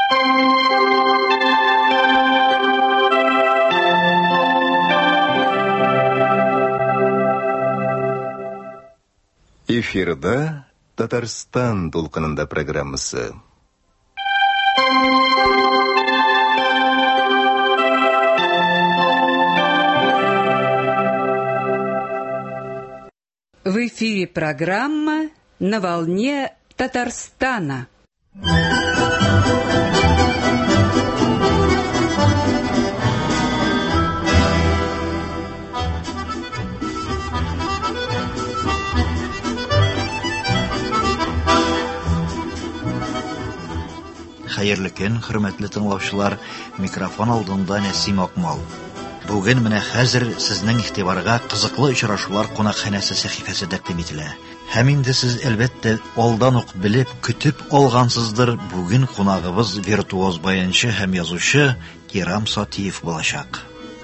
Эфирда Татарстан толқынында программасы. В эфире программа «На волне Татарстана». Хәерле көн, хөрмәтле тыңлаучылар, микрофон алдында Нәсим Акмал. Бүген менә хәзер сезнең игътибарга кызыклы очрашулар кунакханәсе сәхифәсе тәкъдим ителә. Һәм инде сез әлбәттә алдан ук белеп, көтеп алгансыздыр, бүген кунагыбыз виртуоз баянчы һәм язучы Кирам Сатиев булачак.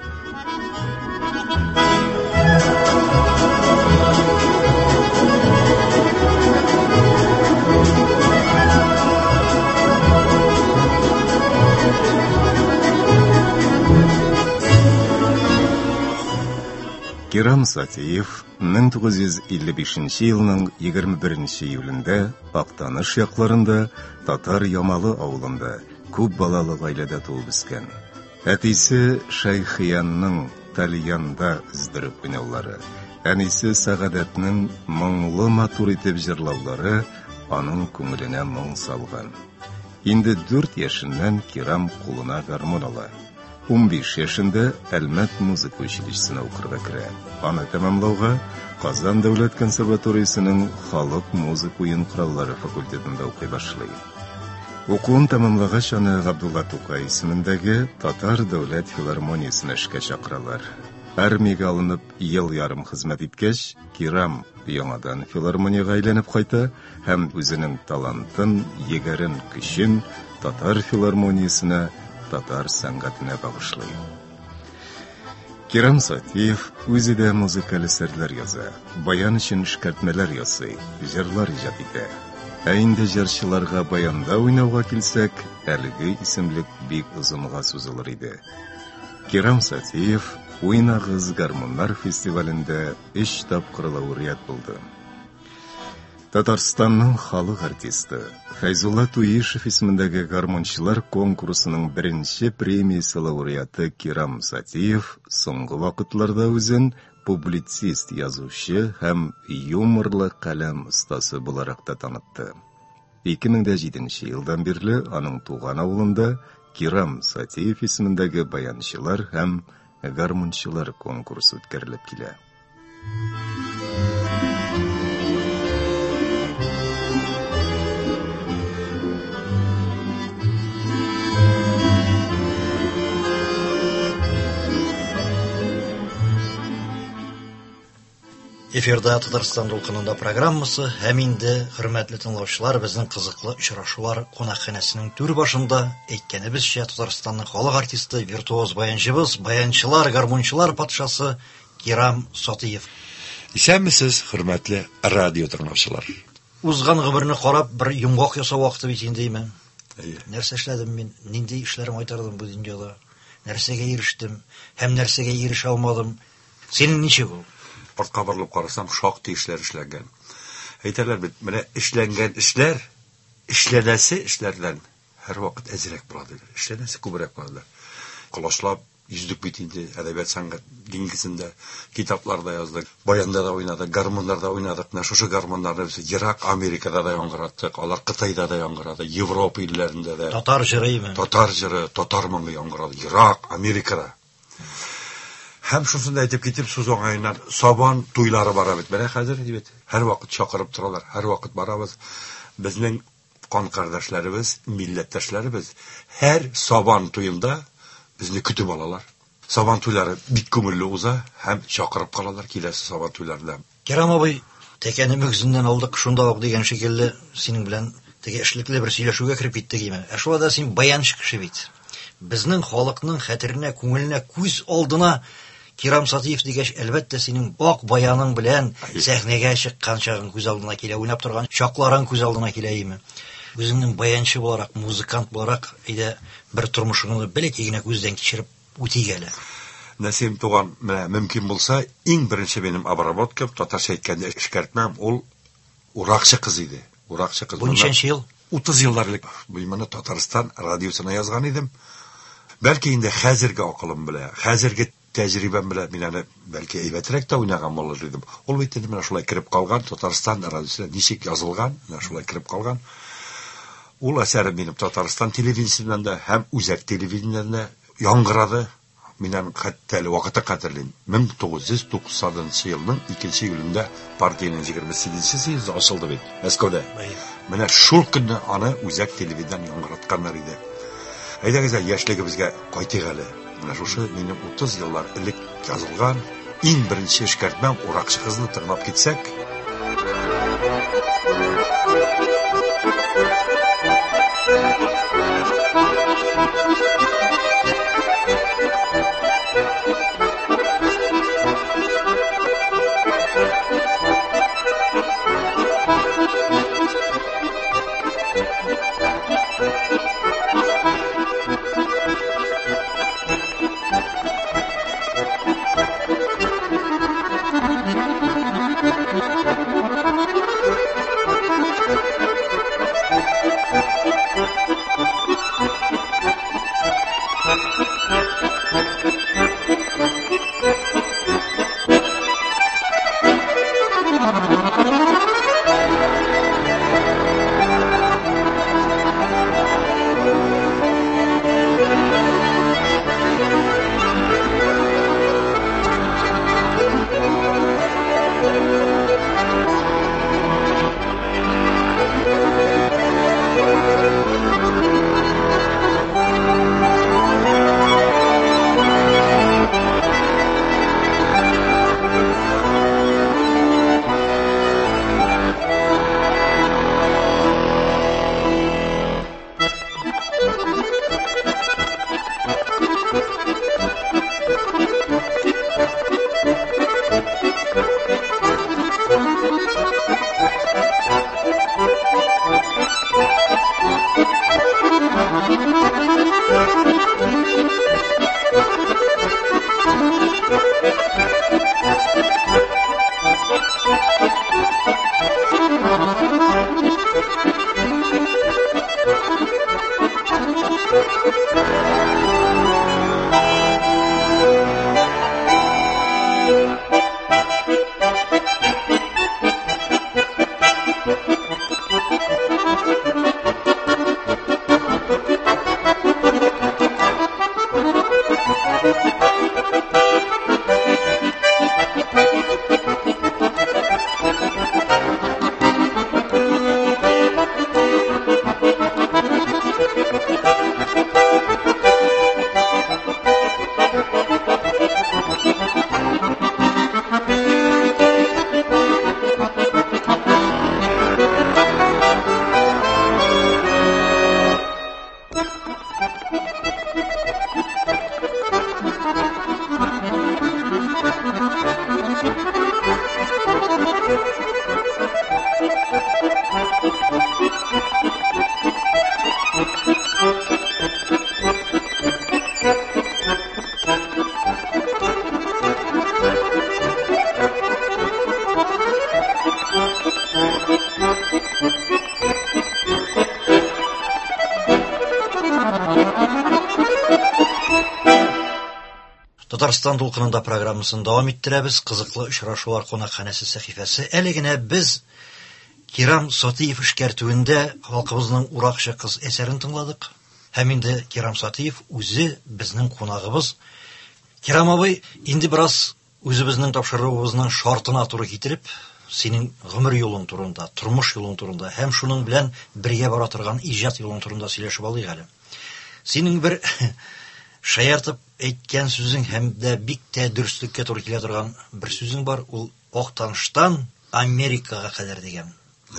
Кирам Сатиев 1955 елның 21 июлендә Актаныш якларында Татар Ямалы авылында күп балалы гаиләдә туып үскән. Әтисе Шәйхиянның Талиянда издереп уйнаулары, әнисе Сәгадәтнең моңлы матур итеп җырлаулары аның күңеленә моң салган. Инде 4 яшеннән Кирам кулына гармун ала. 15 яшында Әлмәт музыка училищесына укырга керә. Аны тәмамлауга Казан дәүләт консерваториясенең халык музыка уен кораллары факультетында укый башлый. Укуын тәмамлагач аны Габдулла Тукай исемендәге Татар дәүләт филармониясенә эшкә чакыралар. Армиягә алынып ел ярым хезмәт иткәч, Кирам яңадан филармониягә әйләнеп кайта һәм үзенең талантын, егәрен, көчен Татар филармониясенә, татар сәнгатенә багышлый. Кирам Сатиев үзе дә музыкаль әсәрләр яза, баян өчен эшкәртмәләр ясый, җырлар иҗат итә. Ә инде җырчыларга баянда уйнауга килсәк, әлеге исемлек бик озынга сузылыр иде. Кирам Сатиев Уйнагыз гармуннар фестивалендә 3 тапкыр лауреат булды. Татарстанның халык артисты Фәйзулла Туишев исемендәге гармончылар конкурсының беренче премиясе лауреаты Кирам Сатиев соңгы вакытларда үзен публицист, язучы һәм юморлы каләм остасы буларак та танытты. 2007 елдан бирле аның туган авылында Кирам Сатиев исемендәге баянчылар һәм гармончылар конкурсы үткәрелеп килә. Эфирда Татарстан толқынында программасы һәм инде хөрмәтле тыңлаучылар, безнең кызыклы очрашулар кунакханәсенең түр башында әйткәнебезчә Татарстанның халык артисты, виртуоз баянчыбыз, баянчылар, гармончылар патшасы Кирам Сатиев. Исәнмесез, хөрмәтле радио тыңлаучылар. Узган гомерне карап бер йомгак ясау вакыты бит инде. Нәрсә эшләдем мин? Нинди эшләрем айтардым бу дөньяда? Нәрсәгә ирештем һәм нәрсәгә ирешә алмадым? Синең ничек ул? Артка борылып карасам, шактый эшләр эшләнгән. Әйтәләр бит, менә эшләнгән эшләр, эшләнәсе эшләрдән һәр вакыт әзрәк булады. Эшләнәсе күбрәк булады. Колашлап йөздек бит инде әдәбият сәнгать диңгезендә, китапларда яздык, баянда да уйнадык, гармоннарда уйнадык. Менә шушы гармоннарны без ерак Америкада да яңгыраттык, алар Кытайда да яңгырады, Европа илләрендә дә. Татар җырыймы? Татар җыры, татар моңы яңгырады, ерак Америкада. Һәм шусында әйтеп китеп, сүз оңайыннан сабан туйлары бара бит. Менә хәзер дибет. Һәр вакыт чакырып торалар, һәр вакыт барабыз. Безнең кан кардәшләребез, милләттәшләребез һәр сабан туйында безне көтеп алалар. Сабан туйлары бик күңелле уза һәм чакырып калалар киләсе сабан туйларында. Кирам абый, тәкәне мөгезеннән алдык шунда ук дигән шикелле, синең белән теге эшлекле бер сөйләшүгә кирип киттек име. Ә шулай да син баянчы кеше бит. Безнең халыкның хәтеренә, күңеленә, күз алдына Кирам Сатиев дигәч, әлбәттә синең ак баяның белән сәхнәгә чыккан чагың күз алдына килә, уйнап торган чакларың күз алдына килә име. Үзеңнең баянчы буларак, музыкант буларак, әйдә бер тормышыңны бәләкәй генә күздән кичереп үтик әле. Нәсим туган, менә мөмкин булса, иң беренче минем обработкам, татарча әйткәндә эшкәртмәм, ул уракчы кыз иде. Уракчы кыз. Бу ничәнче ел? 30 еллар элек. Моны Татарстан радиосына язган идем. Бәлки инде хәзерге акылым белән, хәзерге тәҗрибәм белән мин аны бәлки әйбәтрәк тә уйнаган булыр идем. Ул бит инде менә шулай кирип калган, Татарстан радиосына ничек язылган, менә шулай кирип калган. Ул әсәре минем Татарстан телевидениесеннән дә һәм үзәк телевидениесеннән дә яңгырады. Минем хәтта әле вакытта хәтерлим. 1990 елның 2 июлендә партиянең 28-нче съезды ачылды бит Мәскәүдә. Менә шул көнне аны үзәк телевидениедән яңгыратканнар иде. Әйдәгез, яшьлегебезгә кайтыйк әле. Менә шушы минем 30 еллар элек язылган иң беренче эшкәртмәм уракчы кызны тыңлап китсәк. Татарстан дулкынында программасын дәвам иттерәбез. Кызыклы очрашулар кунакханәсе сәхифәсе. Әле генә без Кирам Сатиев эшкәртүендә халкыбызның уракчы кыз әсәрен тыңладык. Һәм инде Кирам Сатиев үзе безнең кунагыбыз. Кирам абый, инде бераз үзебезнең тапшыруыбызның шартына туры китереп, синең гомер юлың турында, тормыш юлың турында һәм шуның белән бергә бара торган иҗат юлың турында сөйләшеп алыйк әле. Синең бер шаяртып әйткән сүзең һәм дә бик тә дөреслеккә туры килә торган бер сүзең бар, ул Актаныштан Америкага кадәр дигән.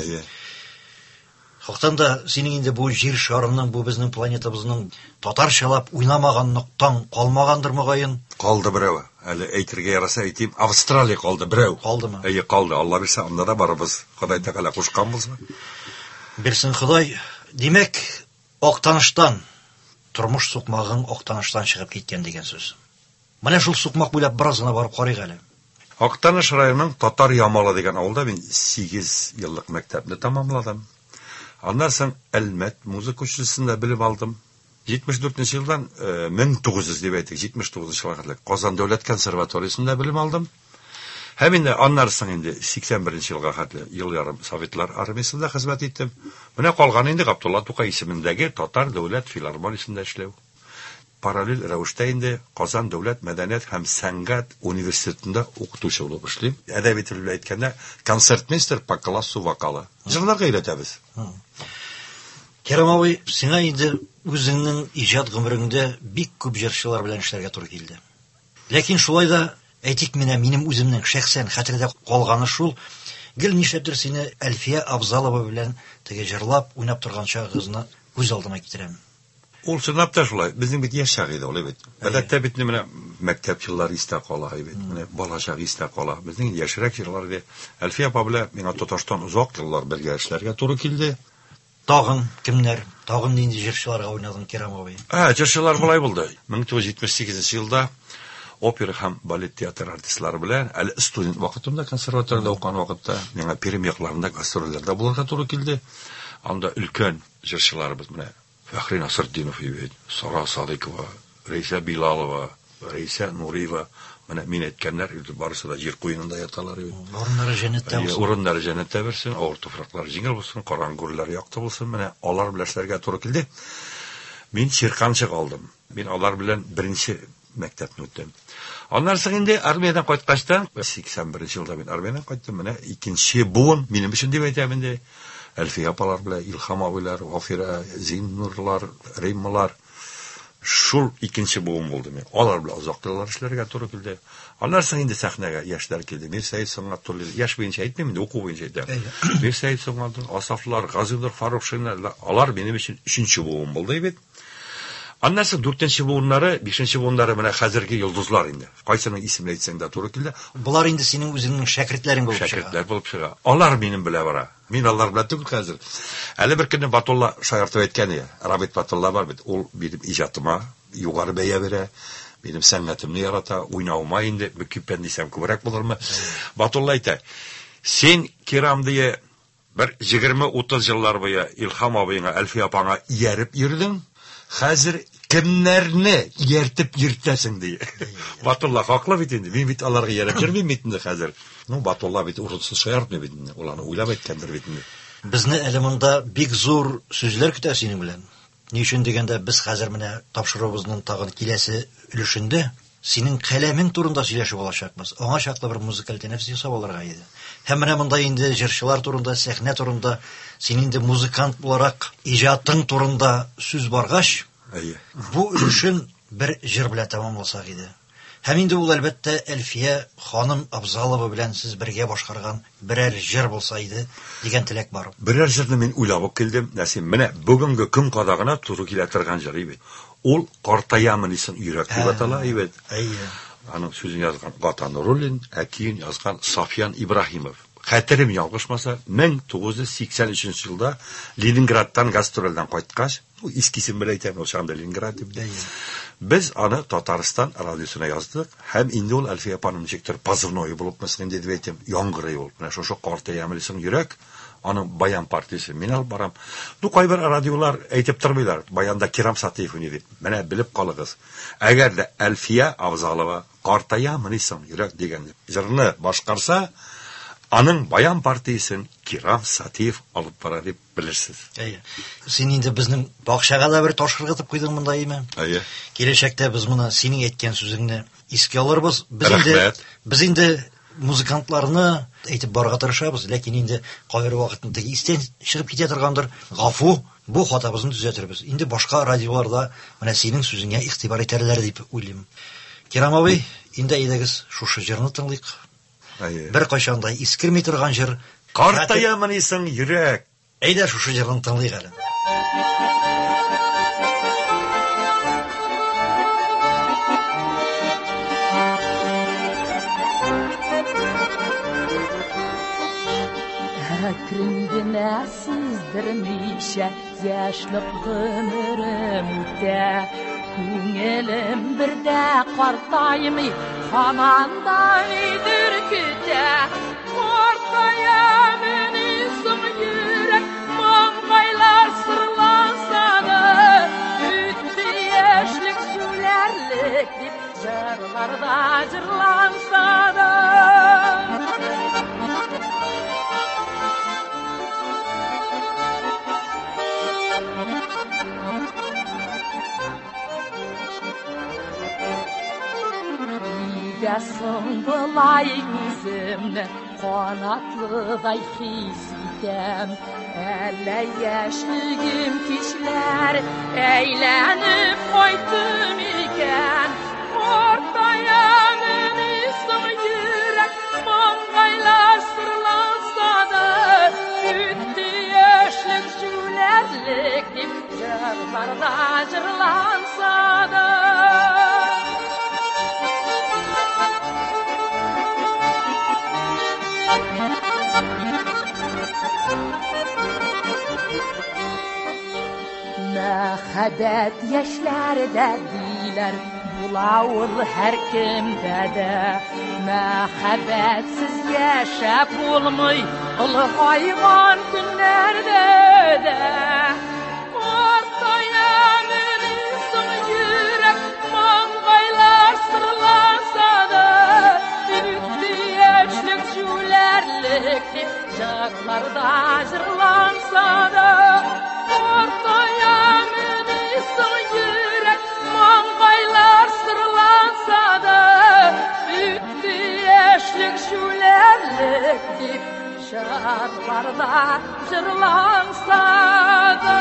Хактан да синең инде бу җир шарының, бу безнең планетабызның татарчалап уйнамаган ноктан калмагандыр мөгаен. Калды берәү. Әле әйтергә яраса әйтим, Австралия калды берәү. Калдымы? Калды. Алла бирсә, анда да барыбыз. Ходай Тәгалә кушкан булса. Берсен Ходай, Димәк, Актаныштан, тормыш сукмагың Актаныштан чыгып киткән дигән сүз. Менә шул сукмак буйлап беразына барып карыйк әле. Актаныш районының Татар Ямалы дигән авылда мин 8 еллык мәктәпне тәмамладым. Аннан соң Әлмәт музыка училищесында белем алдым. 74 елдан 1900 дип әйтик, 79 елга кадәр Казан дәүләт консерваториясендә белем алдым. Һәм инде аннан соң инде 81 елга кадәр ел ярым Советлар армиясында хезмәт иттем. Менә калган инде Габдулла Тукай исемендәге Татар дәүләт филармониясендә эшләү. Параллель рәвештә инде Казан дәүләт мәдәният һәм сәнгать университетында укытучы булып эшлим. Әдәби тел белән әйткәндә, концертмейстер по классу вокалы. Җырларга өйрәтәбез. Керамовый, сиңа инде үзеңнең иҗат гомереңдә бик күп җырчылар белән эшләргә туры килде. Ләкин шулай да әйтик, минем үземнең шәхсән хәтердә калганы шул, гел нишләптер сине Әлфия Абзалова белән теге җырлап, уйнап торган чагыгызны күз алдыма китерәм. Ул чынлап та шулай. Безнең бит яшь чак иде ул бит. Гадәттә бит менә мәктәп еллары истә кала бит. Менә бала чак истә кала. Безнең яшьрәк җырлар иде. Әлфия апа белән миңа Татарстан узак еллар бергә эшләргә туры килде. Тагын кемнәр? Тагын нинди җырчыларга уйнадың, Керамовый? Җырчылар булай булды. 1978 елда опера һәм балет театр артистлары белән әле студент вакытымда консерваториядә укыган вакытта миңа Пермь якларында гастрольләрдә булырга туры килде. Анда өлкән җырчыларыбыз менә Фәхри Насырдинов ибет, Сара Садыкова, Рәйсә Билалова, Рәйсә Нуриева, менә мин әйткәннәр барысы да җир куенында яталар иде. Урыннары җәннәттә булсын. Урыннары җәннәттә булсын, авыр туфраклар җиңел булсын, караңгүрләр якты булсын, менә алар белән эшләргә туры килде. Мин Чирканчы калдым. Мин алар белән беренче мәктәпне үттем. Аннан соң инде армиядан кайткачтан 81 елда мин армиядан кайттым. Менә икенче буын минем өчен дип әйтәм инде. Әлфия апалар белән Илһам абыйлар, Гафира, Зиннурлар, Риммалар. Шул икенче буын булды мин. Алар белән озак еллар эшләргә туры килде. Аннан соң инде сәхнәгә яшьләр килде. Мир Сәйд Сөнгатуллин, яшь буенча әйтмим инде, уку буенча әйтәм. Мир Сәйд Сөнгатуллин, Асафлар, Газизлар, Фарухшиннар, алар минем өчен 3нче буын булды бит. Аннан соң 4нче буыннары, 5нче буыннары менә хәзерге йолдызлар инде. Кайсының исемен әйтсәң дә туры килде. Булар инде синең үзеңнең шәкертләрең булып чыга. Шәкертләр булып чыга. Алар минем белән бара. Мин алар белән түгел хәзер. Әле бер көнне Батулла шаяртып әйткән иде. Рабит Батулла бар бит. Ул минем иҗатыма югары бәя бирә. Минем сәнгатемне ярата, уйнауыма инде күпән дисәм күбрәк булырмы? Батулла әйтә. Син Кирам дия бер 20-30 еллар буе Илһам абыеңа, Әлфия апаңа ияреп йөрдең. Хәзер кемнәрне ияртеп йөртәсең ди. Батулла хаклы бит инде. Мин бит аларга ияреп йөрмим бит инде хәзер. Ну Батулла бит урынсыз шаяртмый бит инде. Ул аны уйлап әйткәндер бит инде. Безне әле монда бик зур сүзләр көтә синең белән. Ни өчен дигәндә, без хәзер менә тапшыруыбызның тагын киләсе өлешендә синең каләмең турында сөйләшеп алачакбыз. Аңа чаклы бер музыкаль тәнәфес ясап алырга иде. Һәм менә монда инде җырчылар турында, сәхнә турында, син инде музыкант буларак иҗатың турында сүз баргач, бу өлешен бер җыр белән тәмамласак иде. Һәм инде ул әлбәттә Әлфия ханым Абзалова белән сез бергә башкарган берәр җыр булса иде дигән теләк бар. Берәр җырны мин уйлап килдем. Нәсим, менә бүгенге көн кадагына туры килә торган җыр иде. Ул Картаямын исен йөрәк дип атала иде. Аның сүзен язган Гата Нуруллин, әкиен язган Сафиян Ибраһимов. Хәтерем ялгышмаса, 1983 елда Ленинградтан гастрольдән кайткач, искисен белән әйтәм, ул чагында Ленинград дип. Без аны Татарстан радиосына яздык, һәм инде ул Әлфия апаның ничектер позывной булып мәсәлән дип әйтәм, яңгырый ул. Менә шушы Картаямын исен йөрәк, аның баян партиясе. Мин алып барам. Кайбер радиолар әйтеп тормыйлар, баянда Кирам Сатиев уйный дип. Менә белеп калыгыз. Әгәр дә Әлфия Абзалова Картаямын исен йөрәк дигән җырны башкарса, аның баян партиясен Кирам Сатиев алып бара дип белерсез. Син инде безнең бакчага да бер таш кыргытып куйдың монда име? Киләчәктә без моны синең әйткән сүзеңне искә алырбыз. Без инде музыкантларны әйтеп барга тырышабыз, ләкин инде кайбер вакытында истән чыгып китә торгандыр. Гафу, бу хатабызны төзәтербез. Инде башка радиоларда менә синең сүзеңә игътибар итәрләр дип уйлыйм. Керамовый, инде әйдәгез шушы җырны тыңлыйк. Бер кайчанда искерми торган җыр Картаямын исен йөрәк. Әйдә шушы җырны тыңлыйк әле. Әкрен генә сез Сездірмейші яшлық ғымырым өтті. Көңілім бірді қартаймай, қаманда үйдір күтті. Қартаямын ісің жүрек, маңғайлар сырлансады. Үтті яшлық сүлерлік деп жырларда жырлансады. Ясың бұлай өзімні қанатlıдай хис етем. Әлі яшілгім кешлер әйленіп қойтым екен. Қартаямын ісің жүрек, маңғайлар сырлансады. Үтті яшілік жүлерлік деп жырларда жырлансады. Мәхәббәт яшьләрдә диләр, булавыр һәр кемдә дә. Мәхәббәтсез яшәп булмый, олыгайган көннәрдә дә. Картаямын исең йөрәк, маңгайлар сырлансады. Үтте яшьлек җүләрлек дип җырларда җырлансады. Kартаямын исең йөрәк, маңгайлар сырлансады. Үтте яшьлек җүләрлек дип җырларда җырлансады.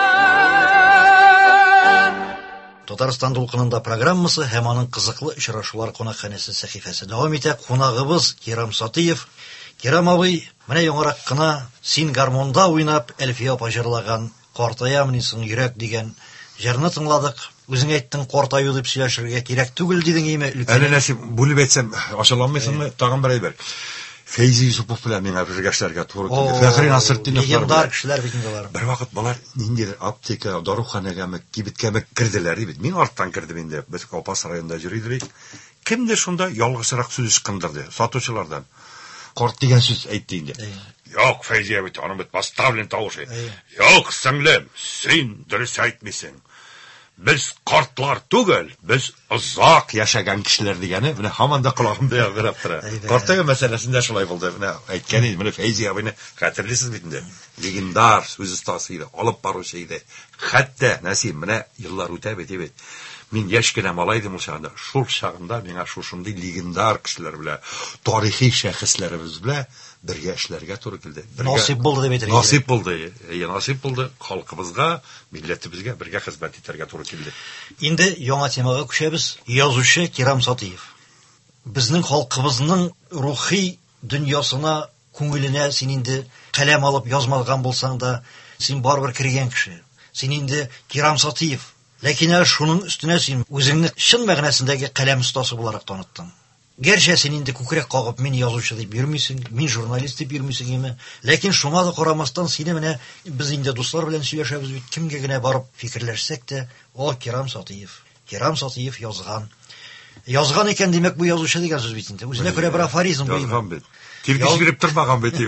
Татарстан дулкынында программасы һәм аның кызыклы очрашулар кунакханәсе сәхифәсе дәвам итә. Кунагыбыз Кирам Сатыев. Кирам абый, менә яңарак кына син гармонда уйнап Әлфия апа җырлаган «Картаямын исең йөрәк» дигән җырны тыңладык. Үзең әйттең, картаю дип сөйләшергә кирәк түгел дидең име? Әле Нәсим, бүлеп әйтсәм, ачыламыйсыңмы? Тагын бер әйбер. Фәйзи Юсупов белән миңа бергә эшләргә туры килде. Фәхри Насретдинов легендар кешеләр бит инде алар. Бер вакыт балар ниндидер аптека, даруханәгәме, кибеткәме кирделәр бит. Мин арттан кирдем инде. Без Калпас районында йөридек. Кемдер шунда ялгышрак сүз ычкындырды сатучылардан. Карт дигән сүз әйтте инде. Yok Feyzi'ye bit, onun bit поставлен тавышы. Yok сеңлем, син дөрес әйтмисең. Без картлар түгел, без озак яшәгән кешеләр дигәне, менә һаман да колагымда яңгырап тора. Картая мәсьәләсендә шулай булды. Менә әйткән иде, менә Фейзи абыйны хәтерлисез бит инде. Легендар сүз остасы иде, алып баручы иде. Хәтта Нәсим, менә еллар үтә бит. Мин яшь кенә малай идем ул чагында. Шул чагында миңа шушындый легендар кешеләр белән, тарихи шәхесләребез белән бергә эшләргә туры килде. Насип булды дип әйтергә. Насип булды. Насип булды. Халкыбызга, милләтебезгә бергә хезмәт итәргә туры килде. Инде яңа темага күчәбез. Язучы Кирам Сатыев. Безнең халкыбызның рухи дөньясына, күңеленә син инде каләм алып язмаган булсаң да, син барбер кергән кеше. Син инде Кирам Сатыев. Ләкин шуның өстенә син үзеңне чын мәгънәсендәге каләм остасы буларак таныттың. Гәрчә син инде күкрәк кагып мин язучы дип йөрмисең, мин журналист дип йөрмисең име? Ләкин шуңа да карамастан сине менә без инде дуслар белән сөйләшәбез бит, кемгә генә барып фикерләшсәк тә, о Кирам Сатыев. Кирам Сатыев язган. Язган икән димәк бу язучы дигән сүз бит инде. Үзенә күрә бер афоризм бу. Язган бит. Кирпич биреп тормаган бит.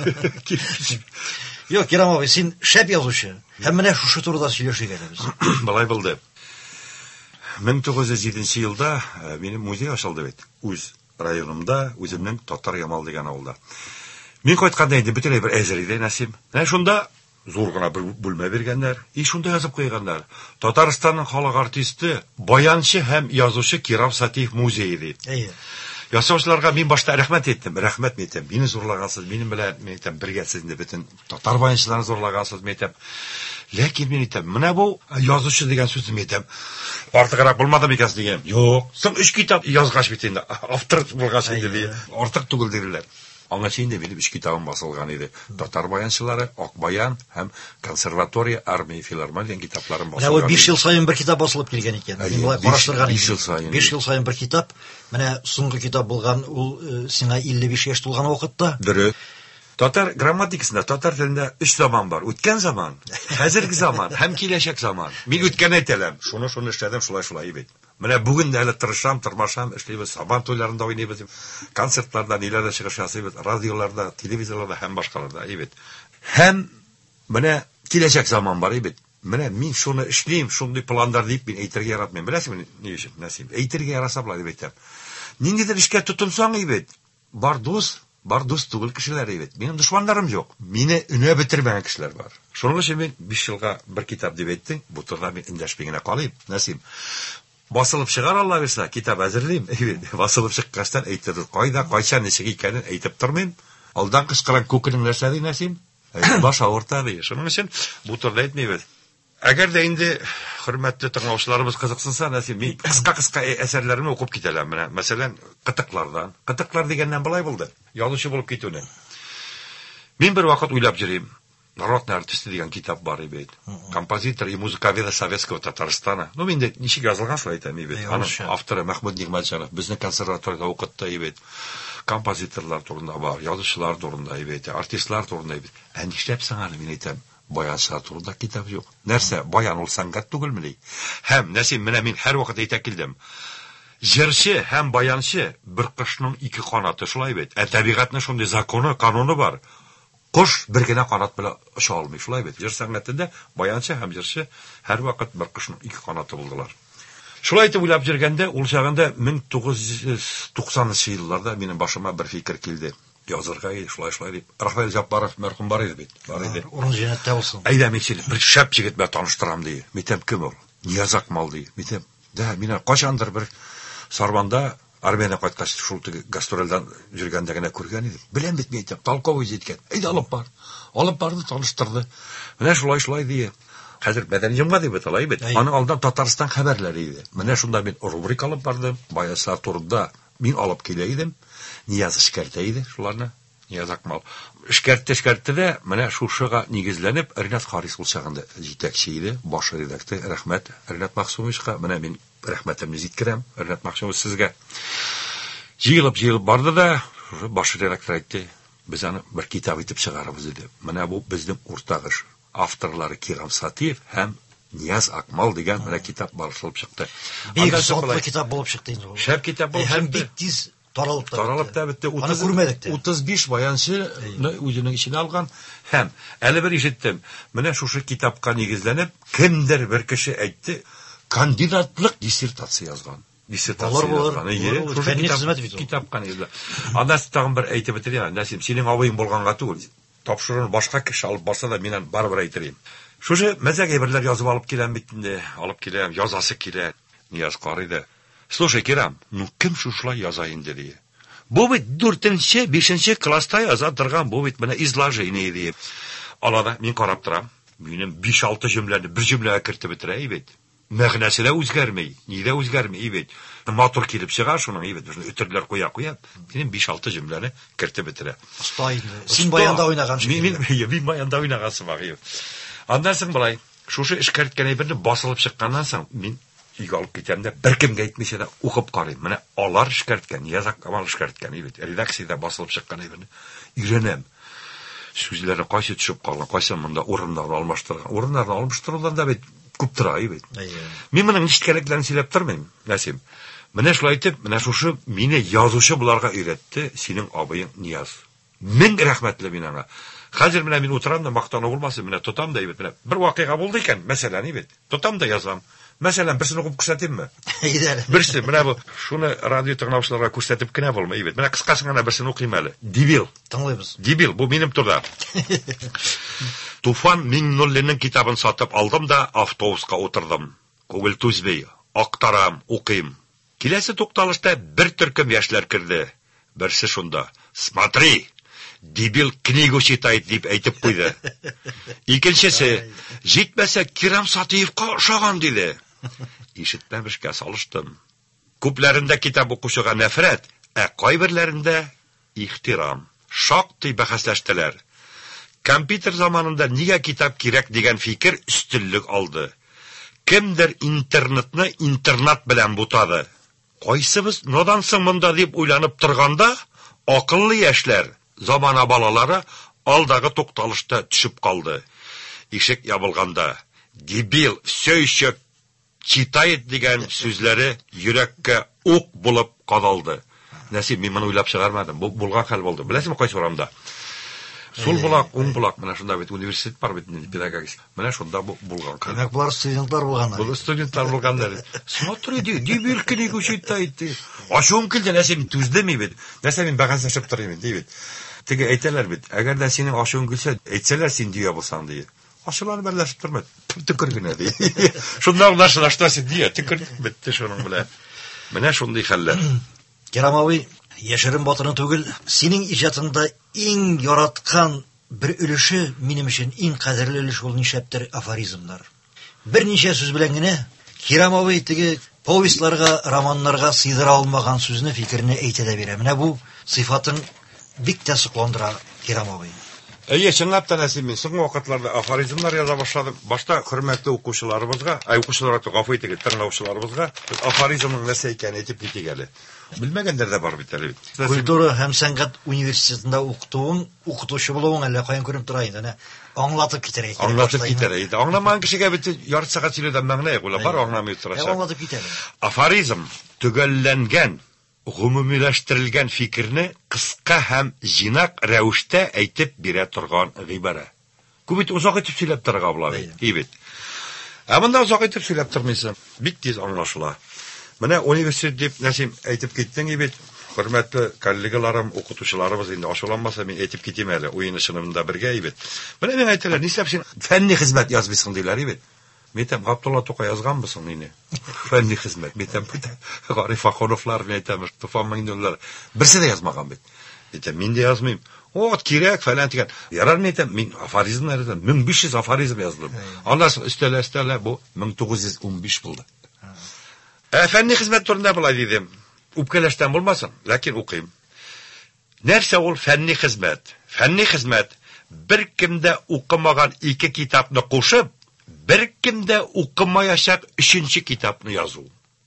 Yok Кирам абый, син шәп язучы. Һәм менә шушы турыда сөйләшергә дә без. Балай булды. 1907 елда минем музей ачылды бит. Үз районымда, үземнең Татар Ямал дигән авылда. Мин кайтканда инде бөтенләй бер әзер иде Нәсим. Менә шунда зур гына бер бүлмә биргәннәр. И шунда язып куйганнар. Татарстанның халык артисты, баянчы һәм язучы Кирам Сатыев музее дип. Ясаучыларга мин башта рәхмәт әйттем. Рәхмәт әйттем. Мине зурлагансыз, минем белән әйттем бергә сез инде бөтен татар баянчыларын зурлагансыз әйттем. Ләкин мин әйттем, менә бу язучы дигән сүзне әйттем. Артыграк булмады микән дигән. Юк, соң 3 китап язгач бит инде. Автор булгач инде артык түгел диләр. Аңа инде минем 3 китабым басылган иде. Татар баянчылары, Ак баян һәм консерватория, армия, филармония китапларын басылган. Менә 5 ел саен бер китап басылып килгән икән. Мин болай караштырган идем. 5 ел саен бер китап. Менә соңгы китап булган ул сиңа 55 яшь тулган вакытта. Дөрес. Татар грамматикасында, татар телендә 3 заман бар. Үткән заман, хәзерге заман һәм киләчәк заман. Мин үткән әйтәләм. Шуны эшләдем, шулай бит. Менә бүген дә әле тырышам, эшлибез, сабан туйларында уйныйбыз, концертларда, ниләрдә чыгыш ясыйбыз, радиоларда, телевизорларда һәм башкаларда, бит. Һәм менә киләчәк заман бар, бит. Менә мин шуны эшлим, шундый пландар дип мин әйтергә яратмыйм. Беләсезме ни өчен, Насим? Әйтергә яраса була дип әйтәм. Ниндидер эшкә тотынсаң, бит. Бар дус түгел кешеләр, бит. Минем дошманнарым юк. Мине үнә бетермәгән кешеләр бар. Шуның өчен мин 5 елга бер китап дип әйттем. Бу турыда мин эндәшмәй генә калыйм, Насим. Басылып чыгар Алла бирсә, китап әзерлим. Басылып чыккачтан әйтер, кайда, кайчан ничек икәнен әйтеп тормыйм. Алдан кычкырган күкенең нәрсә ди, Насим? Баш авырта ди. Шуның өчен бу турыда әйтмәйбез. Әгәр дә инде хөрмәтле тыңлаучыларыбыз кызыксынса, Насим, мин кыска әсәрләрне укып китәләм менә. Мәсәлән, Кытыклардан. Кытыклар дигәннән булай булды. Язучы булып китүне. Мин бер вакыт уйлап җөрим. Народный артисты дигән китап бар бит. Композитор и музыковед советского Татарстана. Ну, миндә ничек язылган шулай әйтәм бит. Аның авторы Мәхмүд Нигъмәтҗанов безне консерваториядә укытты бит. Композиторлар турында бар, язучылар турында бит, артистлар турында бит. Ә нишләп соң аны мин әйтәм? Баянчылар турында китап юк. Нәрсә, баян ул сәнгать түгелмени? Һәм Насим, менә мин һәр вакыт әйтә килдем. Җырчы һәм баянчы бер кошның ике канаты шулай бит. Ә табигатьнең шундый законы, кануны бар. Кош бер генә канат белән оча алмый, шулай бит. Җыр сәнгатендә баянчы һәм җырчы һәр вакыт бер кошның ике канаты булдылар. Шулай итеп уйлап җөргәндә, ул чагында 1990 елларда минем башыма бер фикер килде. Язырга шулай дип. Рафаэль Жаппаров мәрхүм бар иде бит. Бар иде. Урын җәннәттә булсын. Әйдә мин бер шәп җегет белән таныштырам ди. Митем кем ул? Нияз Акмал ди. Митем. Да, мине качандыр бер Сарванда Армения кайткач шул гастрольдән җөргәндә генә күргән идем. Беләм бит мин толковый җиткән. Әйдә алып бар. Алып барды, таныштырды. Менә шулай ди. Хәзер мәдәни җомга дип аталай бит. Аның алдан Татарстан хәбәрләре иде. Менә шунда мин рубрика алып бардым. Баяса турында мин алып килә идем. Нияз эшкәртә иде шуларны. Нияз Акмал. Эшкәртте дә менә шушыга нигезләнеп Ринат Харис ул чагында җитәкче иде. Баш редактор. Рәхмәт Ринат Махсумовичка. Менә мин рәхмәтемне җиткерәм. Ринат Махсумович сезгә. Җыелып барды да баш редактор әйтте. Без аны бер китап итеп чыгарабыз диде. Менә бу безнең уртак эш. Авторлары Кирам Сатиев һәм Нияз Акмал дигән менә китап барышылып чыкты. Бик затлы китап булып чыкты инде ул. Шәп китап булып чыкты. Һәм бик тиз таралып та бетте. 35 баянчы үзенең иченә алган һәм әле бер ишеттем. Менә шушы китапка нигезләнеп кемдер бер кеше әйтте, кандидатлык диссертация язган. Диссертация язган. Китапка нигезләп. Анда тагын бер әйтеп бетерә. Насим, синең абыйың булганга түгел. Тапшырын башка кеше алып барса да миннән барыбер әйтерим. Шушы мәзәк әйберләр язып алып киләм бит инде. Алып киләм, язасы килә. Нияз карый да. Слушай, Кирам, ну кем шушлай яза инде ди. Бу бит 4-нче, 5-нче класста яза торган, бу бит менә изложение ди. Алада мин карап торам. Минем 5-6 җөмләне бер җөмләгә кертеп бетерә бит. Мәгънәсе дә үзгәрмәй, ни дә үзгәрмәй бит. Матур килеп чыга шуның бит. Үтерләр куя. Минем 5-6 җөмләне кертеп бетерә. Уста инде. Син баянда уйнаган шикелле. Мин баянда уйнагансым бар. Андан соң булай, шушы эшкәрткән әйберне басылып чыкканнан соң мин Иге алып китәм дә, бер кемгә әйтмичә дә укып карыйм. Менә алар эшкәрткән, Язак Камал эшкәрткән бит. Редакциядә басылып чыккан әйберне өйрәнәм. Сүзләре кайсы төшеп калган, кайсы монда урыннарны алмаштырган. Урыннарны алмаштырулар да бит күп тора бит. Мин моның ничеклекләрен сөйләп тормыйм, Насим. Менә шулай итеп, менә шушы мине язучы буларга өйрәтте синең абыең Нияз. Мең рәхмәтле мин аңа. Хәзер менә мин утырам да мактану булмасын, менә тотам да бит. Менә бер вакыйга булды икән, мәсәлән бит. Тотам да язам. Мәсәлән, берсен укып күрсәтимме? Берсе, менә бу шуны радио тыңлаучыларга күрсәтеп кенә булмый бит. Менә кыскасы гына берсен укыйм әле. Дибил. Тыңлыйбыз. Дибил, бу минем турда. Туфан Миңнуллинның китабын сатып алдым да автобуска утырдым. Күңел түзмәй, актарам, укыйм. Киләсе тукталышта бер төркем яшьләр кирде. Берсе шунда: "Смотри, Дибил книгу читает" дип әйтеп куйды. Икенчесе: "Җитмәсә Кирам Сатиевка ошаган" диде. Ишетмәмешкә салыштым. Күпләрендә китап укучыга нәфрәт, ә кайберләрендә ихтирам. Шактый бәхәсләштеләр. Компьютер заманында нигә китап кирәк дигән фикер өстенлек алды. Кемдер интернетны интернат белән бутады. Кайсыбыз надан соң монда дип уйланып торганда, акыллы яшьләр замана балалары алдагы токталышта төшүп калды. Ишек ябылганда дебил все еще читает дигән сүзләре йөрәккә ук булып кадалды. Нәсип, мин моны уйлап чыгармадым. Бу булган хәл булды. Беләсезме кайсы урамда? Сул булак, уң булак, менә шунда бит университет бар бит, педагогик. Менә шунда булган хәл. Демәк, булар студентлар булганнар. Бу студентлар булганнар. Смотри, дебил килек учитает. Ачуым килде, Нәсип, түздеме бит. Нәсип, мин бәгазлашып торыйм бит. Теге әйтәләр бит. Әгәр дә синең ачуың килсә, әйтсәләр син дия булсаң ди. Ачулар берләшеп тормады. Төкер генә ди. Шунда уйлашына что син дия, төкер битте шуның белән. Менә шундый хәлләр. Керамовый, яшерен батыры түгел, синең иҗатында иң яраткан бер өлеше минем өчен иң кадерле өлеш ул нишәптер афоризмнар. Берничә сүз белән генә Керамовый теге повестларга, романнарга сыйдыра алмаган сүзне, фикерне әйтә дә бирә. Менә бу сыйфатын бик тә сокландыра Керамовый. Чынлап та Нәсип, мин соңгы вакытларда афоризмнар яза башладым. Башта хөрмәтле укучыларыбызга, укучыларга гафу итегез, тыңлаучыларыбызга афоризмның нәрсә икәнен әйтеп китик әле. Белмәгәндәр дә бар бит әле. Культура һәм сәнгать университетында укытуың, укытучы булуың әллә каян күренеп тора инде. Аңлатып китәрә. Аңлатып китәрә. Аңламаган кешегә бит ярты сәгать сөйләдән мәгънә юк, бар аңламый торачак. Аңлатып китәрә. Афоризм төгәлләнгән, гомумиләштерелгән фикерне кыска һәм җинак рәвештә әйтеп бирә торган гыйбарә. Күп узак итеп сөйләп торырга була бит. Ә монда узак итеп сөйләп тормыйсың, бик тиз аңлашыла. Менә университет дип Нәсим әйтеп киттең бит. Хөрмәтле коллегаларым, укытучыларыбыз, инде ачуланмаса мин әйтеп китим әле, уен ышынымда бергә бит. Менә мин әйтәләр, нишләп син фәнни хезмәт язмыйсың диләр бит. Митәм Габдулла Тукай язганбысың мине? Фәнни хезмәт. Митәм Гариф Ахуновлар, митәм Туфан Миңнуллар. Берсе дә язмаган бит. Митәм мин дә язмыйм. Вот кирәк фәлән дигән. Ярар митәм мин афоризмнардан 1500 афоризм яздым. Алар өстәлә бу 1915 булды. Фәнни хезмәт турында булай дидем. Үпкәләштән булмасын, ләкин укыйм. Нәрсә ул фәнни хезмәт? Фәнни хезмәт бер кемдә укымаган 2 китапны кушып, бер кемдә укымаячак 3нче китапны язу.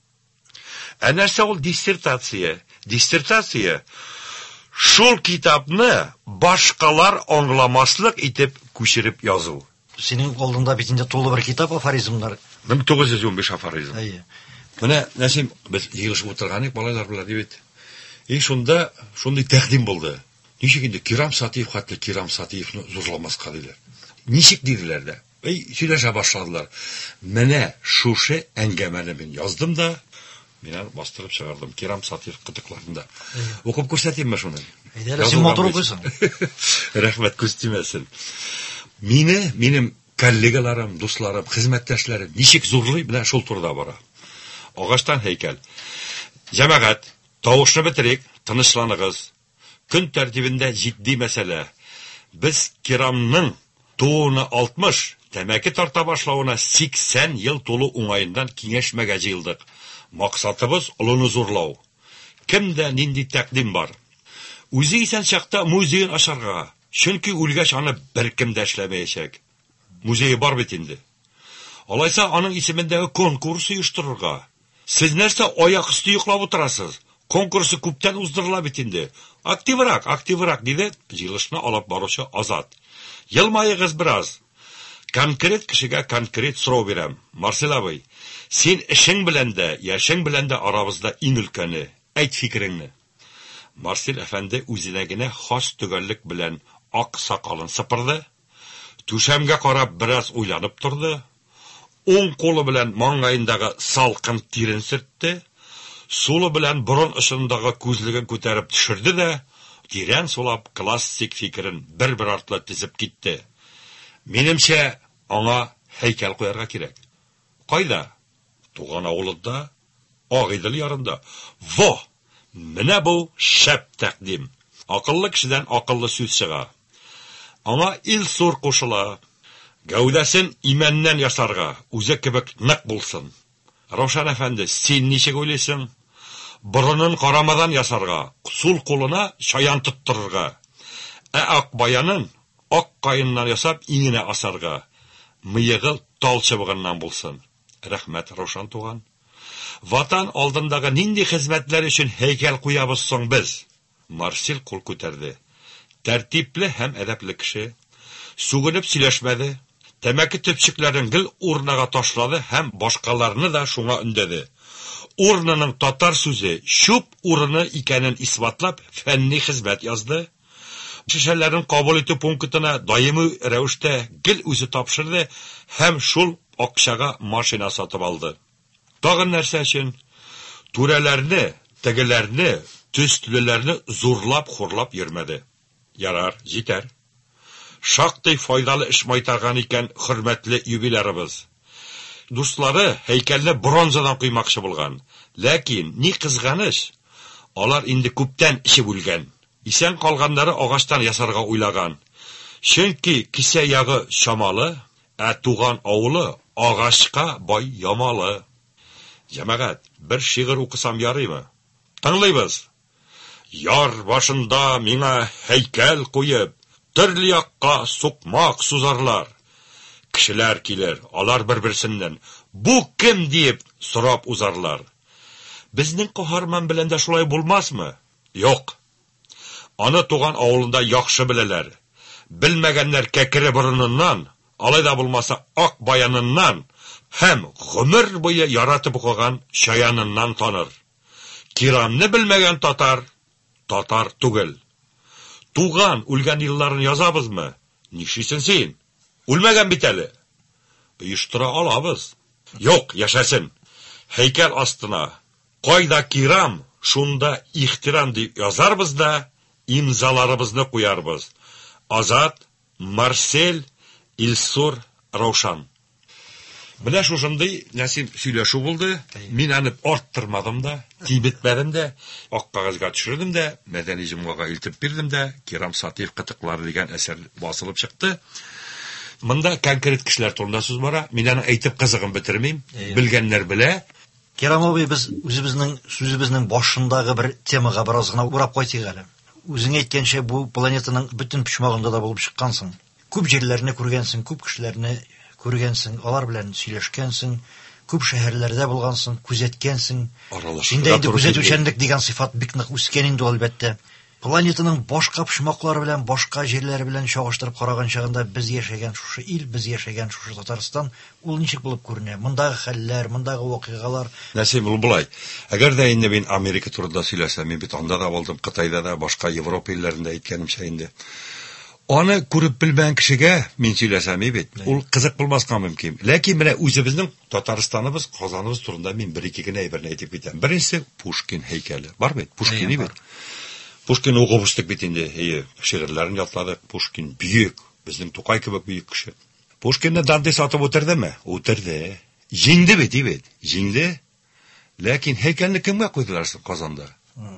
Ә нәрсә ул диссертация? Диссертация шул китапны башкалар аңламаслык итеп күчереп язу. Синең алдында бит инде тулы бер китап афоризмнар. 1915 афоризм. Менә Нәсим, без йыгылышып утырганык балалар белән дибет. Шунда шундый тәкъдим булды. Ничек инде Кирам Сатиев хәтле Кирам Сатиевны зурламаска диләр. Ничек диделәр дә? Сөйләшә башладылар. Менә шушы әңгәмәне мин яздым да, мин бастырып чыгардым Кирам Сатиев кытыкларында. Укып күрсәтимме шуны? Син мотор укыйсың. Рәхмәт, күз тимәсен. Минем коллегаларым, дусларым, хезмәттәшләрем ничек зурлый белән шул турыда бара. Агачтан һәйкәл. Җәмәгать, тавышны битерик, тынычланыгыз. Көн тәртибендә җитди мәсьәлә. Без Кирамның туыны 60, тәмәке тарта башлауына 80 ел тулу уңаендан киңәшмәгә җыелдык. Максатыбыз улыны зурлау. Кемдә нинди тәкъдим бар? Үзе исән чакта музейын ачарга, чөнки үлгәч аны беркем дә эшләмәячәк. Музей бар бит инде. Алайса аның исемендәге конкурс оештырырга. Сез нәрсә аяк өсте йоклап утырасыз? Конкурсы күптән уздырыла бит инде. Активрак диде җыелышны алып баручы Азат. Елмайыгыз бераз. Конкрет кешегә конкрет сорау бирәм. Марсел абый, син эшең белән дә, яшең белән дә арабызда иң өлкәне. Әйт фикереңне. Марсел әфәнде үзенә генә хас төгәллек белән ак сакалын сыпырды. Түшәмгә карап бераз уйланып торды. Оң колы белән маңгаендагы салкын тирен сөртте. Сулы белән борын ышындагы күзлеген күтәреп төшерде дә, тирән сулап классик фикерен бер артлы тизеп китте. Минемчә, аңа һәйкәл куярга кирәк. Кайда? Туган авылында, Агыйдел ярында. Во! Менә бу шәп тәкъдим. Акыллы кешедән акыллы сүз чыга. Аңа Илсур кушыла. Гәүдәсен имәннән ясарга, үзе кебек нык булсын. Равшан әфәнде, син ничек уйлыйсың? Борынын карамадан ясарга, сул кулына шаян тоттырырга. Ак баянын ак кайыннан ясап иңенә асарга. Мыегы тал чыбыгыннан булсын. Рәхмәт, Равшан туган. Ватан алдындагы нинди хезмәтләр өчен һәйкәл куябыз соң без? Марсел кул күтәрде. Тәртипле һәм әдәпле кеше. Сугынып сөйләшмәде. Тәмәке төпчекләрен гел урынга ташлады һәм башкаларны да шуңа өндәде. Урынының татар сүзе «шуп» урыны икәнен исбатлап, фәнни хезмәт язды. Шешәләрен кабул итү пунктына даими рәвештә гел үзе тапшырды һәм шул акчага машина сатып алды. Тагын нәрсә өчен? Түрәләрне, тегеләрне, төслеләрне зурлап, хурлап йөрмәде. Ярар, җитәр. Шактый файдалы эш майтарган икән хөрмәтле юбилярыбыз. Дуслары һәйкәлне бронзадан куймакчы булган. Ләкин ни кызганыч, алар инде күптән ичеп үлгән. Исән калганнары агачтан ясарга уйлаган. Чөнки кисә ягы чамалы, туган авылы агачка бай ямалы. Җәмәгать, бер шигырь укысам ярыймы? Тыңлыйбыз. Яр башында миңа һәйкәл куеп, төрле якка сукмак сузарлар. Кешеләр килер, алар бер-берсеннән бу кем дип сорап узарлар. Безнең каһарман белән дә шулай булмасмы? Юк. Аны туган авылында яхшы беләләр. Белмәгәннәр кәкере борыныннан, алай да булмаса ак баяныннан һәм гомер буе яратып укыган шаяныннан таныр. Кирамны белмәгән татар түгел. Туган, үлгән елларын язабызмы? Нишисен син? Үлмәгән бит әле. Оештыра алабыз. Юк, яшәсен. Һәйкәл астына кайда кирам, шунда ихтирам дип язарбыз да имзаларыбызны куярбыз. Азат, Марсель, Илсур, Раушан. Менә шушындый нәсим сөйләшү булды. Мин аны арттырмадым да, тибетмәдем дә, ак кагазга төшердем дә, мәдәни җомгага илтеп бирдем дә, Кирам Сатиев кытыклары дигән әсәр басылып чыкты. Монда конкрет кешеләр турында сүз бара. Мин аны әйтеп кызыгын бетермим. Белгәннәр белә. Кирам абый, без үзебезнең сүзебезнең башындагы бер темага бераз гына урап кайтыйк әле. Үзең әйткәнчә, бу планетаның бүтән почмагында да булып чыккансың. Күп җирләрне күргәнсең, күп кешеләрне күргәнсең, алар белән сөйләшкәнсең, күп шәһәрләрдә булгансың, күзәткәнсең. Инде күзәтүчәнлек дигән сыйфат бик нык үскән инде әлбәттә. Планетаның башка почмаклары белән, башка җирләре белән чагыштырып караган чагында без яшәгән шушы ил, без яшәгән шушы Татарстан, ул ничек булып күренә? Мондагы хәлләр, мондагы вакыйгалар. Нәсим, ул булай. Әгәр дә инде мин Америка турында сөйләсәм, мин бит анда да булдым, Кытайда да, башка Европа илләрендә әйткәнемчә инде. Аны күреп белмәгән кешегә мин сөйләсәм бит, ул кызык булмаска мөмкин. Ләкин менә үзебезнең Татарстаныбыз, Казаныбыз турында мин бер-ике генә әйберне әйтеп китәм. Беренче Пушкин һәйкәле. Бар бит, Пушкин бит. Пушкин угыбыздык бит инде, шигырьләрен ятладык. Пушкин бүйек, безнең Тукай кебек бүйек кеше. Пушкинны Данте сатып үтердеме? Үтерде. Җиңде бит. Җиңде. Ләкин һәйкәлне кемгә куйдылар Казанда?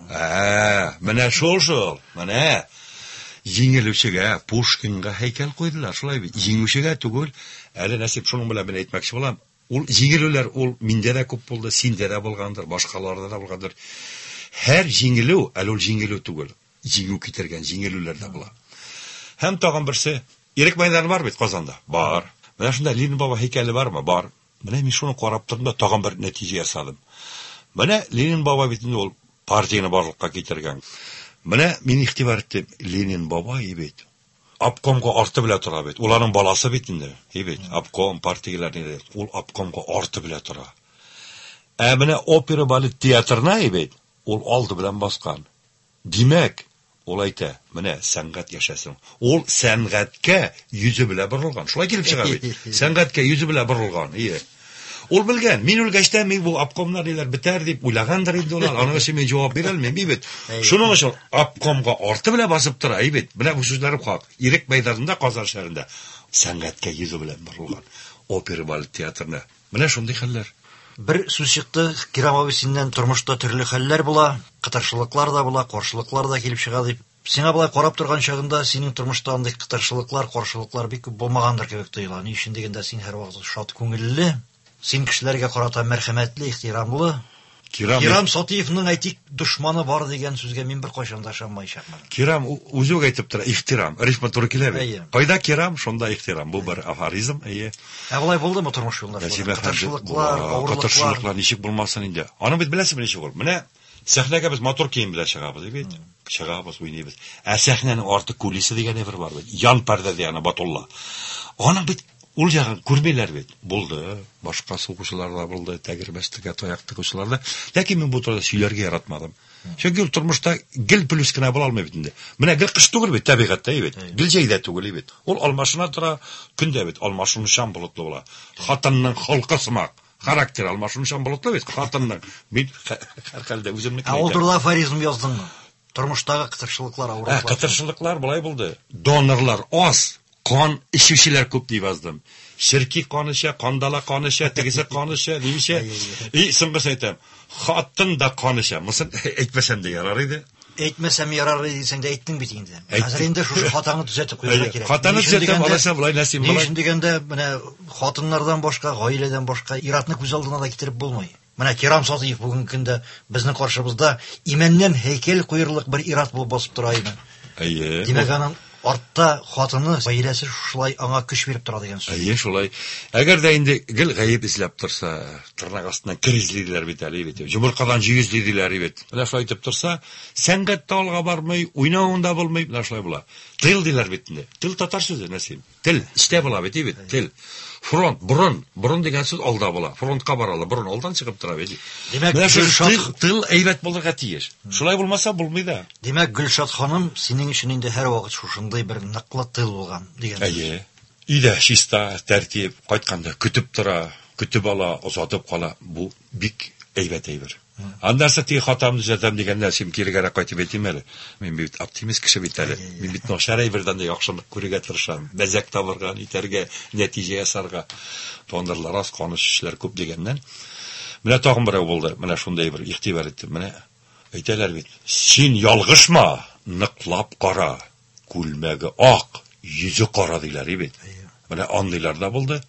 Менә шул. Менә җиңелүчегә Пушкинга һәйкәл куйдылар, шулай бит. Җиңүчегә түгел. Әле Насип шуның белән мен әйтмәкче булам. Ул җиңелүләр ул миндә дә күп булды, синдә дә булгандыр, башкаларда да булгандыр. Һәр җиңелү, әле ул җиңелү түгел. Җиңү китергән җиңелүләр дә була. Һәм тагын берсе, Ирек мәйданы бар бит Казанда? Бар. Менә шунда Ленин баба һәйкәле бармы? Бар. Менә мин шуны карап тордым да тагын бер нәтиҗә ясадым. Менә Ленин баба бит ул партияне барлыкка китергән. Менә мин ихтибар иттем, Ленин баба бит. Обкомга арты белә тора бит. Уларның баласы бит инде. Бит. Обком партияләрне ул обкомга арты белә тора. Менә опера балет театрына бит. Ул алды белән баскан. Димәк, ул әйтә, менә сәнгать яшәсен. Ул сәнгатькә йөзе белән борылган. Шулай килеп чыга бит. Сәнгатькә йөзе белән борылган. Ул белгән, мин үлгәчтә мин бу обкомнар диләр бетәр дип уйлагандыр инде улар. Аның өчен мин җавап бирә алмыйм бит. Шуның өчен обкомга арты белән басып тора бит. Менә бу сүзләр хак. Ирек мәйданында, Казан шәһәрендә сәнгатькә йөзе белән борылган. Опера балет театрына. Менә шундый хәлләр. Бер сүз чыкты, Кирам абый, синнән тормышта төрле хәлләр була, кытыршылыклар да була, каршылыклар да килеп чыга дип. Сиңа булай карап торган чагында синең тормышта андый кытыршылыклар, каршылыклар бик күп булмагандыр кебек тоела. Ни өчен дигәндә син һәрвакыт шат күңелле, син кешеләргә карата мәрхәмәтле, ихтирамлы. Кирам Сатиевның әйтик душманы бар дигән сүзгә мин бер кайчан да ышанмаячакмын. Кирам үзе әйтеп тора, ихтирам, рифма туры килә бит. Кайда Кирам, шунда ихтирам. Бу бер афоризм, Булай булдымы тормыш юлларында? Кытыршылыклар ничек булмасын инде. Аны бит беләсезме ничек ул? Менә Сәхнәгә без мотор кием белән чыгабыз бит. Чыгабыз, уйныйбыз. Сәхнәнең арты кулисы дигән бер бар бит. Ян пәрдә дигән Батулла. Аның бит ул ягын күрмәйләр бит. Булды, башка сугышчылар да булды, тәгәрмәстегә таяк тыгучылар да. Ләкин мин бу турыда сөйләргә яратмадым. Чөнки ул тормышта гел плюс кына була алмый бит инде. Менә гел кыш түгел бит, табигатьтә бит. Гел җәйдә түгел бит. Ул алмашына тора, көндә бит, алмашынучан болытлы була. Хатынның холкы сымак, характер алмашынучан болытлы бит. Хатынның мин һәрхәлдә үземне кайтам. Ул турыда афоризм яздыңмы? Тормыштагы кытыршылыклар, авырлыклар. Кытыршылыклар булай булды. Донорлар аз, кан ичүчеләр күп дип яздым. Ширки каныша, кандала каныша, тегесе каныша, димичә. Соңгы әйтәм. Хатын да каныша. Мосын әйтмәсәм дә ярар иде. Әйтмәсәм ярар иде дисәң дә әйттең бит инде. Хәзер инде шушы хатаңны төзәтеп куярга кирәк. Хатаны төзәтеп аласың булай Насим булай. Нишен дигәндә, менә хатыннардан башка, гаиләдән башка иратны күз алдына да китереп булмый. Менә Кирам Сатыев бүгенге көндә безнең каршыбызда имәннән һәйкәл куерлык бер ират булып басып тора иде. Димәк, аның артта хатыны, гаиләсе шулай аңа көч биреп тора дигән сүз. Шулай. Әгәр дә инде гел гаеп эзләп торса, тырнак астыннан кризлиләр бит әле бит. Җумыркадан җыйыз диләр бит. Менә шулай итеп торса, сәнгатьтә алга бармый, уйнавында булмый, менә шулай була. Тил диләр бит инде. Тил татар сүзе Насим. Тил истә була бит, тил. Фронт, бурын дигән сүз алда була. Фронтка баралы, бурын алдан чыгып тора бит. Димәк, тил әйбәт булырга тиеш. Шулай булмаса булмый да. Димәк, Гөлшат ханым синең өчен инде һәр вакыт шушындай бер ныклы тил булган дигән. Өйдә чиста, тәртип, кайтканда көтеп тора, көтеп ала, озатып кала. Бу бик әйбәт әйбер. Андарса ти хатамны җәтәм дигән Насим кирегәрәк кайтып әйтим әле. Мин бит оптимист кеше бит әле. Мин бит ношарай бердән дә яхшылык күрергә тырышам. Бәзәк табырга, итәргә, нәтиҗә ясарга. Тондырлар аз, канышлар күп дигәннән. Менә тагын берәү булды. Менә шундай бер игътибар иттем. Менә әйтәләр бит. Син ялгышма, ныклап кара. Күлмәге ак, йөзе кара диләр бит. Менә андыйлар да булды.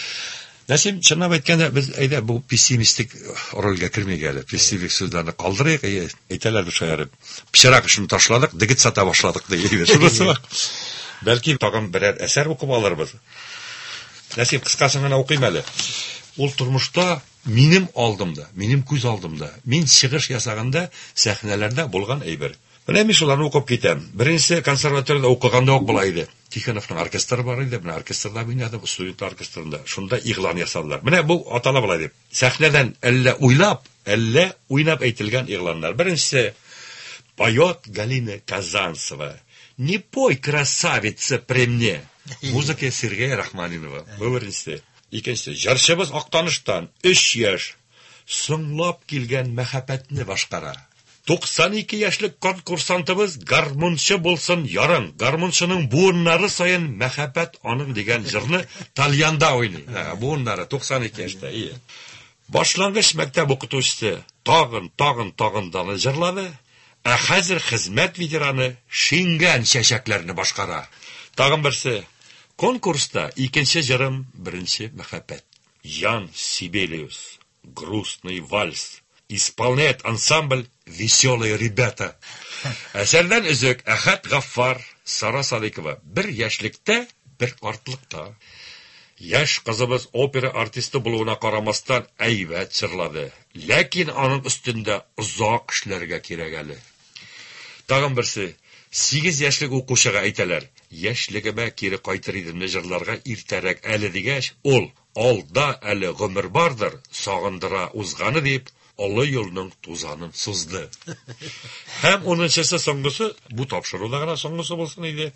Насим, чынлап әйткәндә, без әйдә бу пессимистик рольгә кирмәгә әле. Пессимистик сүзләрне калдырыйк, әйтәләр шаярып. Пичрак эшне ташладык, дигит сата башладык дип. Шунысы бар. Бәлки тагын берәр әсәр укып алырбыз. Насим, кыскасын гына укыйм әле. Ул тормышта минем алдымда, минем күз алдымда, мин чыгыш ясаганда сәхнәләрдә булган әйбер. Менә мин шуларны укып китәм. Беренче консерваториядә укыганда ук була иде. Тихоновның оркестры бар иде, менә оркестрда уйнадым, студент оркестрында. Шунда игълан ясадылар. Менә бу атала була дип. Сәхнәдән әллә уйнап әйтелгән игъланнар. Беренче поет Галина Казанцева. Не пой, красавица, при мне. Музыка Сергея Рахманинова. Бу беренче. Икенче, җырчыбыз Актаныштан 3 яшь соңлап килгән мәхәббәтне башкара. 92 яшьлек конкурсантыбыз гармунчы булсын ярын. Гармунчының буыннары сайын мәхәббәт аның дигән җырны Тальянда уйный. Буыннары 92 яшьтә. Башлангыч мәктәп укытучысы тагын даны җырлады. Хәзер хезмәт ветераны шингән чәчәкләрне башкара. Тагын берсе конкурста икенче җырым беренче мәхәббәт. Ян Сибелиус, грустный вальс. Исполняет ансамбль «Веселые ребята». Әсәрдән өзек Әхәт Гаффар, Сара Саликова. Бер яшьлектә, бер картлыкта. Яшь кызыбыз опера артисты булуына карамастан әйбәт җырлады. Ләкин аның өстендә озак эшләргә кирәк әле. Тагын берсе 8 яшьлек укучыга әйтәләр. Яшьлегемә кире кайтыр идем җырларга иртәрәк әле дигәч, ул алда әле гомер бардыр, сагындыра узганы дип Олы юлның тузанын сузды. Һәм 10-нчысы соңгысы, бу тапшыруда гына соңгысы булсын иде.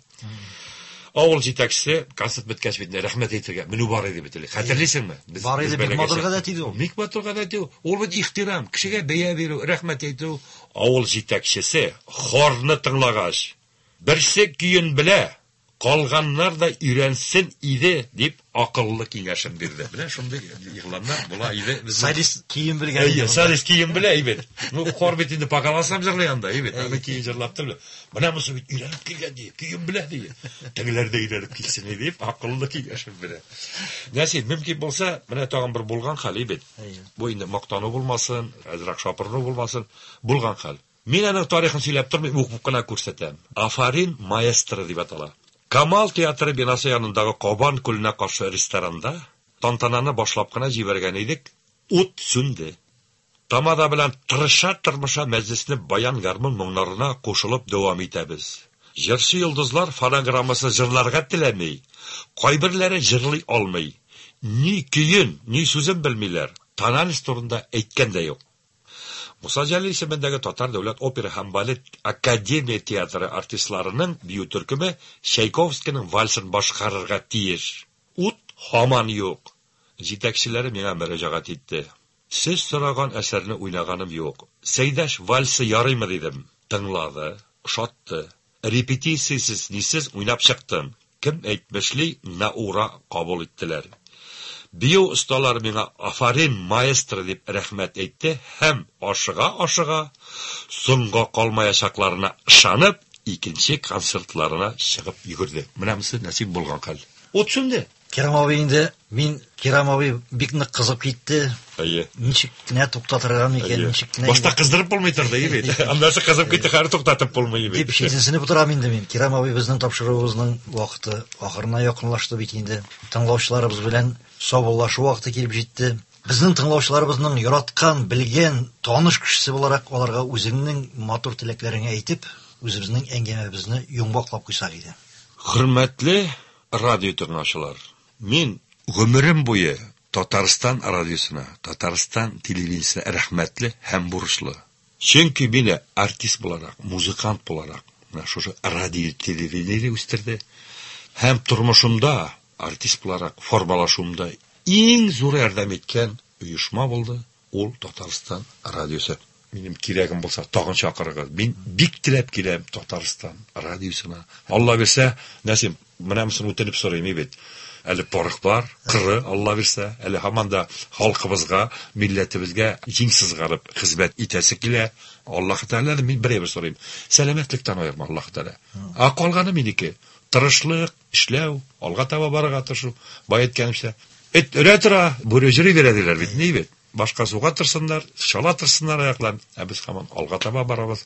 Авыл җитәкчесе концерт беткәч бит рәхмәт әйтергә менү бар иде бит. Хәтерлисеңме? Без бар иде, бик матур гадәт иде ул. Бик матур гадәт иде. Ул бит ихтирам, кешегә бәя бирү, рәхмәт әйтү. Авыл җитәкчесе хорны тыңлагач, берсе көен белә, калганнар да өйрәнсен иде дип акыллы киңәшен бирде. Менә шундый игъланнар була иде. Садис кием белгән. Садис кием белә иде. Ну, хор бит инде пагаласам җырлый анда, иде. Аны кием җырлап торды. Менә мосы бит өйрәнеп килгән ди, кием белә ди. Тегеләр дә өйрәнеп килсен дип акыллы киңәшен бирә. Нәсин, мөмкин булса, менә тагын бер булган хәл бит. Бу инде мактану булмасын, әзрәк шапырну булмасын, булган хәл. Мин аның тарихын сөйләп тормыйм, укып кына күрсәтәм. Афарин маэстро дип атала. Камал театры бинасы янындагы Кабан күленә каршы ресторанда тантананы башлап кына җибәргән идек, ут сүнде. Тамада белән тырыша мәҗлисне баян гармон моңнарына кушылып дәвам итәбез. Җырчы йолдызлар фонограммасы җырларга теләми, кайберләре җырлый алмый. Ни көен, ни сүзен белмиләр. Тананис турында әйткән дә юк. Муса Җәлил исемендәге Татар дәүләт опера һәм балет академия театры артистларының бию төркеме Чайковскийның вальсын башкарырга тиеш. Ут һаман юк. Җитәкчеләре миңа мөрәҗәгать итте. Сез сораган әсәрне уйнаганым юк. Сәйдәш вальсы ярыймы дидем. Тыңлады, шатты. Репетициясез нисез уйнап чыктым. Кем әйтмешли, наура кабул иттеләр. Бию осталары миңа афарин маэстро дип рәхмәт әйтте һәм ашыга соңга калмаячакларына ышанып, икенче концертларына чыгып йөгерде. Менә мосы насип булган хәл. Ут сүнде. Керам абый инде, мин Керам абый бик нык кызып китте. Ничек кенә туктатырга микән, ничек кенә. Башта кыздырып булмый торды бит. Аннасы кызып китте, хәер туктатып булмый бит. Дип шизенсенеп утырам инде мин. Керам абый безнең тапшыруыбызның вакыты ахырына якынлашты бит инде. Тыңлаучыларыбыз белән саубуллашу вакыты килеп җитте. Безнең тыңлаучыларыбызның яраткан, белгән, таныш кешесе буларак аларга үзеңнең матур теләкләреңне әйтеп, үзебезнең әңгәмәбезне йомбаклап куйсак иде. Хөрмәтле радио тыңлаучылар, мин гомерем буе Татарстан радиосына, Татарстан телевидениесенә рәхмәтле һәм бурычлы. Чөнки мине артист буларак, музыкант буларак, менә шушы радио телевидение үстерде. Һәм тормышымда артист буларак формалашуымда иң зур ярдәм иткән оешма булды. Ул Татарстан радиосы. Минем кирәгем булса, тагын чакырыгыз. Мин бик теләп киләм Татарстан радиосына. Алла берсә, Насим, менә моны үтенеп сорыйм бит. Әле парыклар, кыры, Алла берсә, әле һаман да халкыбызга, милләтебезгә җиңсез гарып хезмәт итәсе килә. Аллаһ Тәгаләдән мин бер сорыйм. Сәламәтлектән аерма Аллаһ Тәгалә. Калганы минеке. Тырышлык, эшләү, алга таба барырга тырышу. Бай әйткәнемчә, өйрәтера, бүрежри бирәләр бит, ни бит? Башка суга тырсыннар, шала тырсыннар аякларын. Без һаман алга таба барабыз.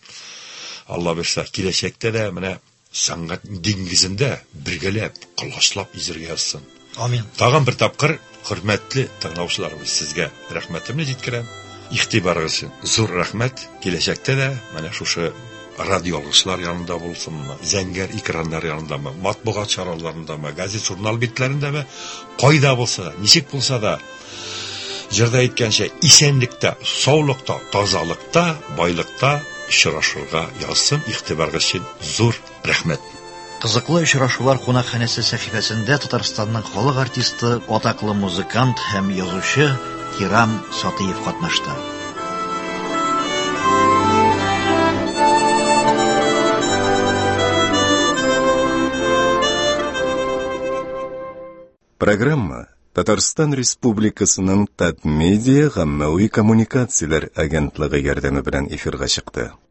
Алла берсә, киләчәктә дә менә сәнгать диңгезендә бергәләп, кылачлап изергә язсын. Амин. Тагын бер тапкыр хөрмәтле тыңлаучыларыбыз, сезгә рәхмәтемне җиткерәм. Игътибарыгыз өчен зур рәхмәт. Киләчәктә дә менә шушы радио алгышлар янында булсынмы, зәңгәр экраннар янындамы, матбугат чараларындамы, газет журнал битләрендәме, кайда булса, ничек булса да, җырда әйткәнчә, исәнлектә, саулыкта, тазалыкта, байлыкта очрашырга язсын. Игътибарыгыз өчен зур рәхмәт. Кызыклы очрашулар кунакханәсе сәхифәсендә Татарстанның халык артисты, атаклы музыкант һәм язучы Керам Сатыев катнашты. Программа Татарстан Республикасының Татмедиа гаммәви коммуникацияләр агентлыгы ярдәме белән эфирга чыкты.